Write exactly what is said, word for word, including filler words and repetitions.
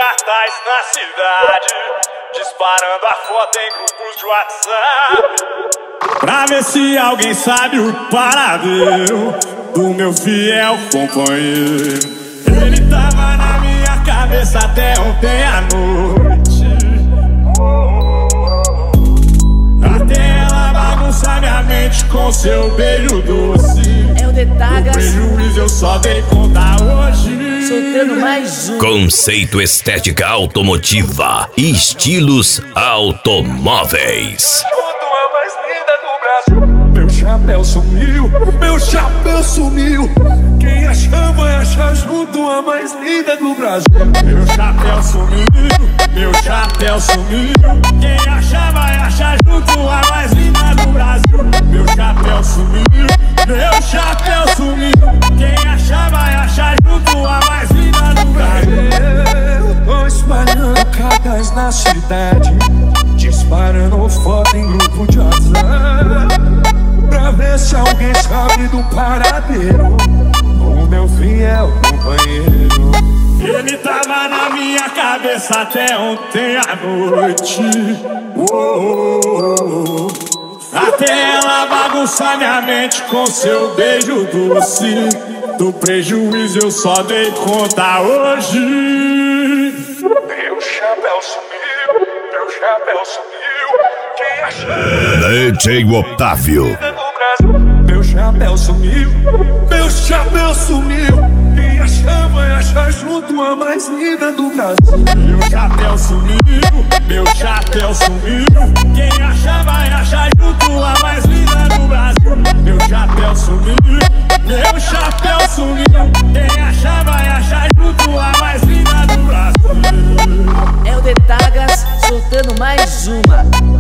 cartaz na cidade, disparando a foto em grupos de WhatsApp, pra ver se alguém sabe o paradeiro do meu fiel companheiro. Ele tava na minha cabeça até ontem à noite, até ela bagunçar minha mente com seu beijo doce. É o Detagas. O prejuízo eu só dei conta hoje. Soltando mais um. Conceito estética automotiva e estilos automóveis. Meu chapéu sumiu, meu chapéu sumiu. Quem achar vai achar junto a mais linda do Brasil. Meu chapéu sumiu, meu chapéu sumiu. Quem achar vai achar junto a mais linda do Brasil. Meu chapéu sumiu, meu chapéu sumiu. Quem achar vai achar junto a mais linda do Brasil. Eu tô espalhando cartaz na cidade, disparando foto em grupo de WhatsApp, pra ver se alguém sabe do paradeiro o meu fiel companheiro. Ele tava na minha cabeça até ontem à noite, oh, oh, oh. Até ela bagunçar minha mente com seu beijo doce. Do prejuízo eu só dei conta hoje. Meu chapéu sumiu, meu chapéu sumiu. Quem achou? D J Otávio. Meu chapéu sumiu, meu chapéu sumiu. Quem achar vai achar junto a mais linda do Brasil. Meu chapéu sumiu, meu chapéu sumiu. Quem achar vai achar junto a mais linda do Brasil. Meu chapéu sumiu, meu chapéu sumiu. Quem achar vai achar junto a mais linda do Brasil. É o Detagas soltando mais uma.